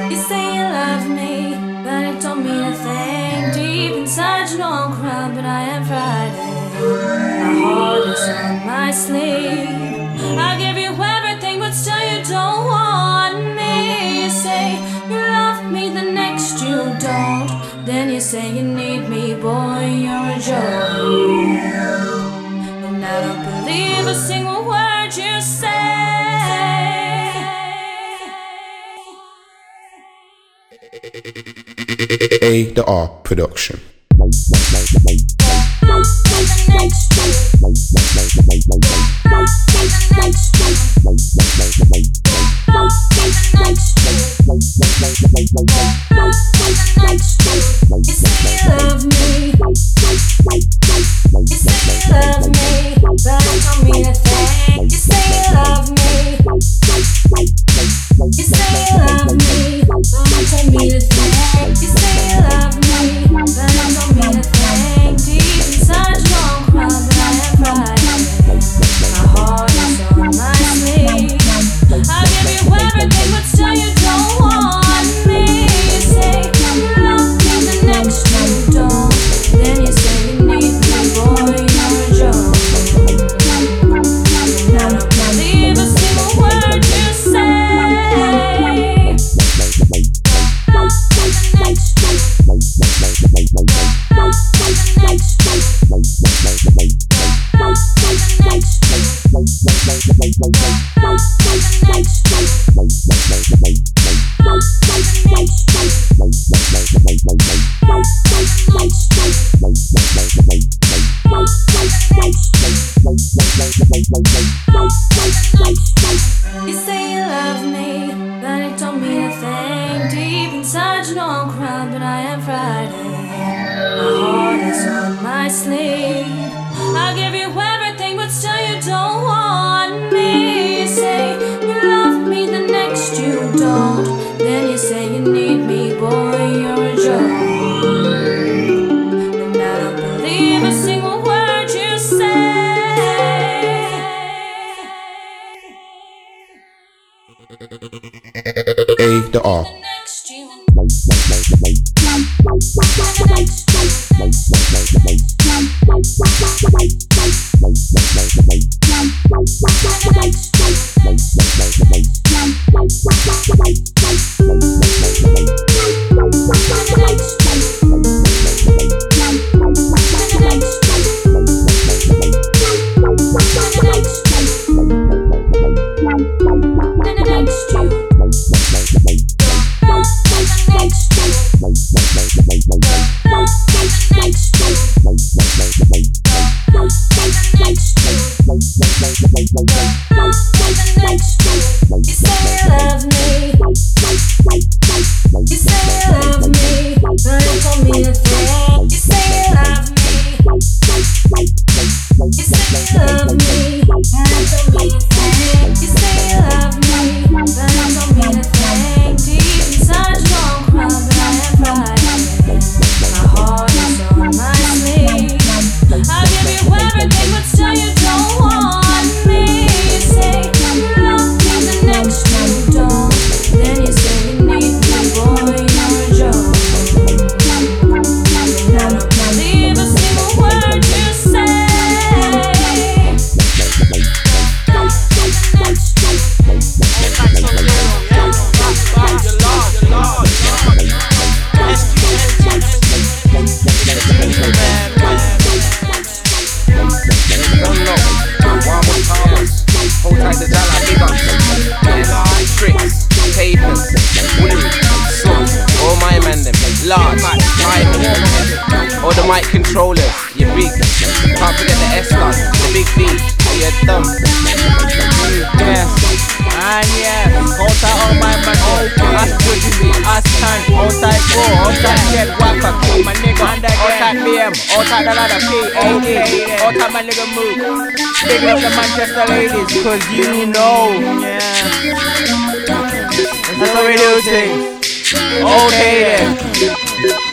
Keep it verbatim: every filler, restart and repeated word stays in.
You say you love me, but it don't mean a thing. Deep inside you know I'm crying, but I am Friday. My heart is on my sleeve. I give you everything, but still you don't want me. You say you love me, the next you don't. Then you say you need me, boy, you're a joke. And I don't believe a single word you say. A the R production. You say you love me. You say you love me, but it don't mean a thing. You say you love me. You say you love me, but it don't mean a thing. You say you love me, but it don't mean a thing. Deep inside you know I'm crying, but I am Friday. My heart is on my sleeve. I give you everything, but still you don't want me. You say you love me, the next you don't. Then you say you need me, boy, you're a joke. And I don't believe a single word you say. You say you love me, but it don't mean a thing. Deep inside you know I'm crying, but I am Friday. My heart is on my sleeve. I give you everything, but still you don't want me. You say you love me, the next you don't. Then you say you need me, boy, you're a joke. And I don't believe a single word you say. A the R. Next you. You say you love me. You say you love me, but it don't mean a thing. You say you love me. You say you love me, but it don't mean a thing. You say you love me, but it don't mean a thing. Deep inside you know I'm crying, but I am Friday. My heart is on my sleeve. I give you everything, but still you don't want me. You say you love me, the next you don't. Then you say you need me, boy, you're a joke. And I don't believe a single word you say. Large, all the mic controllers, you're big. Can't forget the S-Log, the big B, you're dumb. Yes, and yes, outside all my man, us good, us can, outside go, outside get whacker, my nigga, outside B M, outside the ladder, P A D, outside my nigga move. Big up the Manchester ladies, cause you know, yeah, that's how we do things. Okay then.